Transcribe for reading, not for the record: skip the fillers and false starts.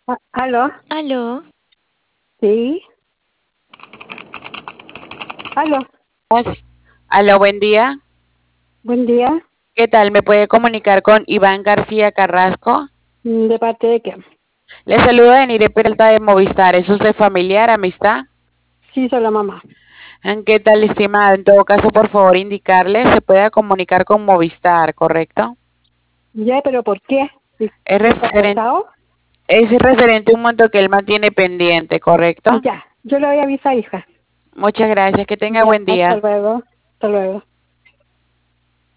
¿Aló? Aló, Sí. ¿Aló? Aló, buen día. Buen día. ¿Qué tal? ¿Me puede comunicar con Iván García Carrasco? ¿De parte de qué? Le saludo de Nire Peralta de Movistar. ¿Es usted familiar, amistad? Sí, soy la mamá. ¿En qué tal, estimada? En todo caso, por favor, indicarle, se puede comunicar con Movistar, ¿correcto? Ya, pero ¿por qué? Es ¿Y está referente, cortado? es referente a un monto que él mantiene pendiente, ¿correcto? Ya, yo le voy a avisar, hija. Muchas gracias. Que tenga Ya, buen hasta día. luego. Hasta luego.